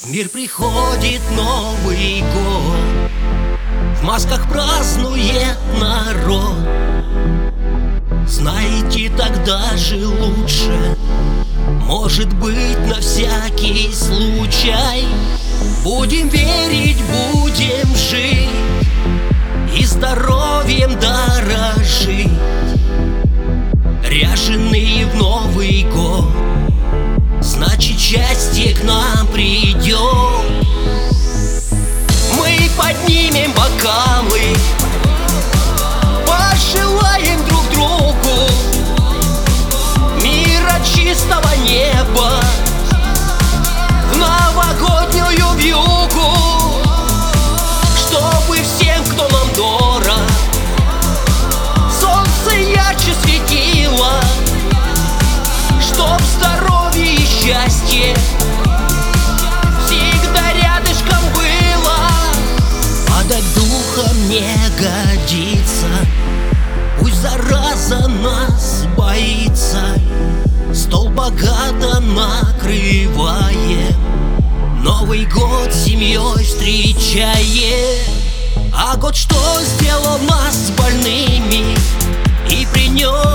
В мир приходит Новый год, в масках празднует народ. Знаете, тогда же лучше, может быть, на всякий случай. Будем верить, будем жить и здоровьем дорожить, ряженые в Новый год. Значит, счастье к нам придет. Мы поднимем бокалы, пожелаем друг другу мира, чистого неба, в новогоднюю вьюгу, чтобы всем, кто нам дорог, солнце ярче светило, чтоб здоровье и счастье всегда рядышком было. Падать духом не годится, пусть зараза нас боится. Стол богато накрываем, Новый год с семьей встречаем. А год что сделал нас больными и принес